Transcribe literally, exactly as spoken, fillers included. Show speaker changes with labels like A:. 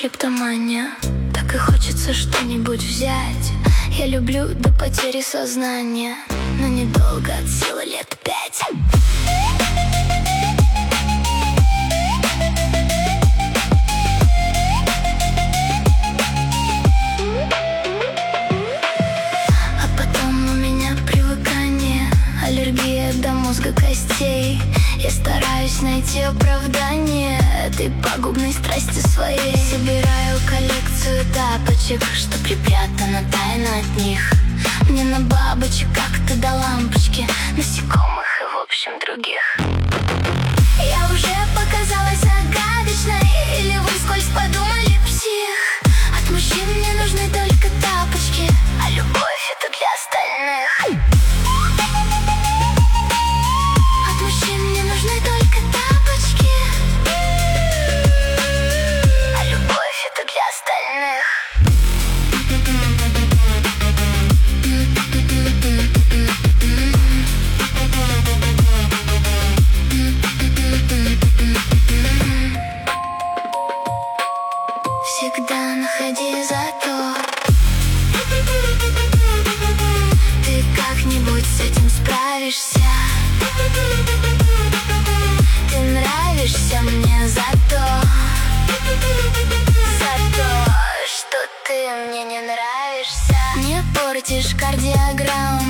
A: клептомания. Так и хочется что-нибудь взять. Я люблю до потери сознания, но недолго, от силы лет пять. А потом у меня привыкание, аллергия до мозга костей. Я стараюсь найти оправдание этой пагубной страсти своей. Собираю коллекцию тапочек, что припрятано тайно от них. Мне на бабочек как-то до лампочки, насекомых и в общем других. Я уже показалась загадочной, или вы вскользь подумали псих? От мужчин мне нужны только тапочки, а любовь это для остальных. От мужчин мне нужны только тапочки, а любовь это для остальных. Всегда находи зато ты как-нибудь с этим справишься. Ты нравишься мне за то, за то, что ты мне не нравишься. Не портишь кардиограмму,